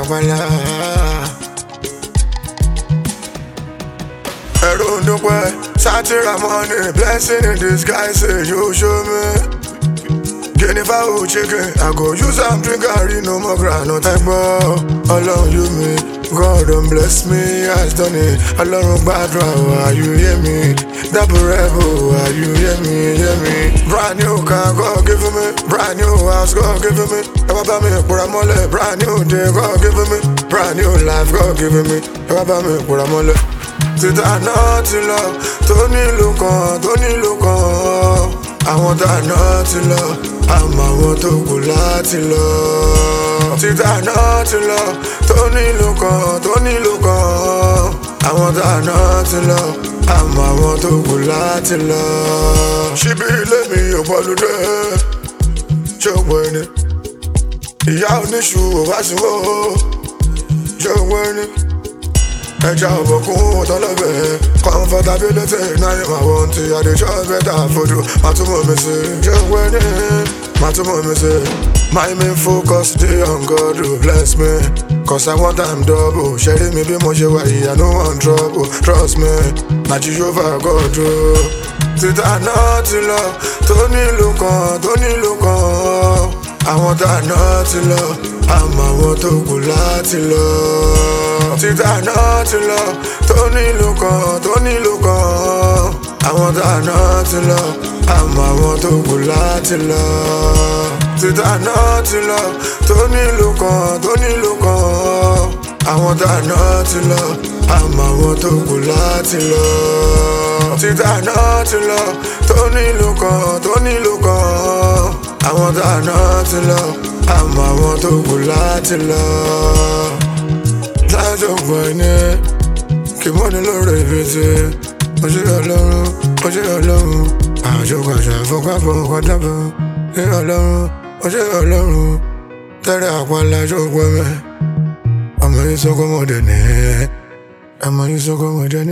àpàlà. Ẹ̀rù ń dúpẹ́, sátìrà money, blessing in disguise, you show me. Guinea fowl chicken, I go use am drink garri, no more groundnut. Ẹgbọ́, Ọlọ́run you me, God don bless me, has done it. Ọlọ́run gbàdúrà wa, you hear me. Double rebel, you hear me. Brand new car, God give me. Brand new house, God give me. Ẹ wá bá mi pòrà mọ́lẹ̀, brand new day, God give me. Brand new life, God give me. Ẹ wá bá mi pòrà mọ́lẹ̀. Títà náà ti lọ, tó nílùú kan. Àwọn tá náà ti lọ, àmọ́ àwọn tó kù láti lọ. Títà náà ti lọ, tó nílùú kan. Àwọn tá náà ti lọ, àmọ́ àwọn tó kù láti lọ. Ṣíbí ilé mi ò bọ́lúdé, ṣògbọ́n ẹni. Ìyá oníṣu ò wá sí wó, ṣògbọ́n ẹni. Ẹja ọ̀bọ̀kún ọ̀tọ́lọ́bẹ̀, comfortability náà yẹ máa wọ́n ti àdéjọ́ bẹ́tà fojú. Màtúmọ̀ mi sí, ṣògbọ́n ẹni. Màtúmọ̀ mi sí. My main focus dey on God who bless me, cause I want am double. Ṣẹ́rí mi bí mo ṣe wà yìí, I no want trouble. Trust me, na Jehovah God o. Títà náà ti lọ, tó nílùú kan. Àwọn tá náà ti lọ, àmọ́ àwọn tó kù láti lọ. Títà náà ti lọ, tó nílùú kan. Àwọn tá náà ti lọ, àmọ́ àwọn tó kù láti lọ. Títà náà ti lọ, tó nílùú kan. Àwọn tá náà ti lọ, àmọ́ àwọn tó kù láti lọ. Títà náà ti lọ, tó nílùú kan. Àwọn tá náà ti lọ, àmọ́ àwọn tó kù láti lọ. Lájọ gbọ́ ẹni, kì mọ́ni lórí ìbìtì. Mo ṣe Ọlọ́run, àjọgbàṣà fọwọ́pọ̀ kọ́dábọ̀. Ṣé Ọlọ́run, tẹ́rẹ àpàlà ṣògbọ́n mẹ́. Ọmọ yìí sọ́kọ́ mọ́dẹ̀ ní.